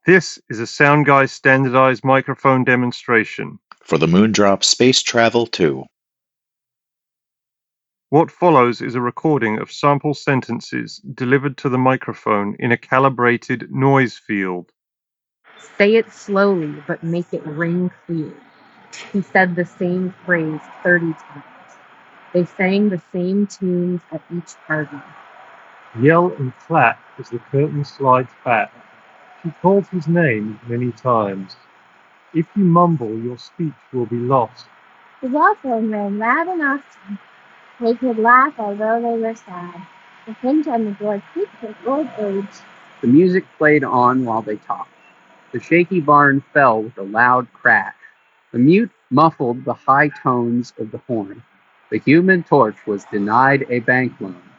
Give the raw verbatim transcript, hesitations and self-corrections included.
This is a Sound Guy standardized microphone demonstration. For the Moondrop Space Travel two. What follows is a recording of sample sentences delivered to the microphone in a calibrated noise field. Say it slowly, but make it ring clear. He said the same phrase thirty times. They sang the same tunes at each party. Yell and clap as the curtain slides back. She calls his name many times. If you mumble, your speech will be lost. The waffles were loud enough. They could laugh although they were sad. The hinge on the door creaked with old age. The music played on while they talked. The shaky barn fell with a loud crash. The mute muffled the high tones of the horn. The Human Torch was denied a bank loan.